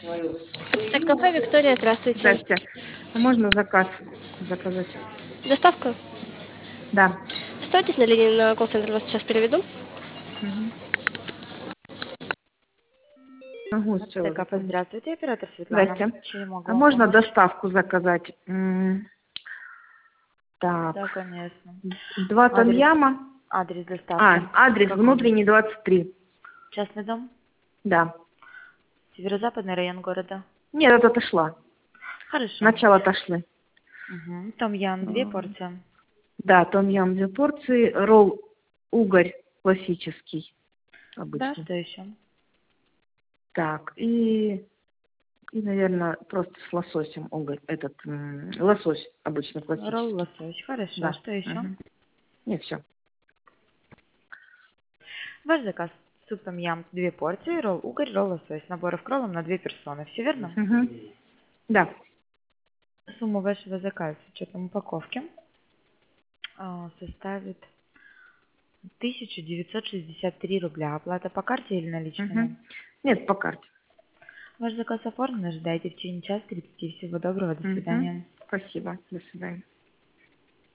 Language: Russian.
Это кафе Виктория, здравствуйте. Здрасте. А можно заказ заказать? Доставка. Да. Оставайтесь на линии, на колл-центр вас сейчас переведу. Мгм. Могу сначала Кафе, заказать. здравствуйте, оператор Светлана. Здрасте. Чем я могу А вам можно помочь? доставку заказать? Так. Да, конечно. 2 Адрес, том-яма. адрес доставки. Адрес Какой? внутренний 23. Частный дом? Да. Северо-западный район города. Нет, это отошла. Хорошо. Начало отошли. Угу. Том-ям, 2 порции. Да, том-ям 2 порции. Ролл угорь классический. Да, Обычный. что еще? Так, наверное, просто с лососем угорь. Лосось обычно Ролл классический. лосось. Хорошо. Да. Что еще? Угу. Нет, все. Ваш заказ. Суп том-ям, 2 порции, ролл угорь, ролл лосось. Наборов к роллам на 2 персоны. Все верно? Угу. Да. Сумма вашего заказа с учетом упаковки составит 1963 рубля. Оплата по карте или Угу. наличными? Нет, по карте. Ваш заказ оформлен. Ожидайте в течение часа 30. Всего доброго. До Угу. свидания. Спасибо. До свидания.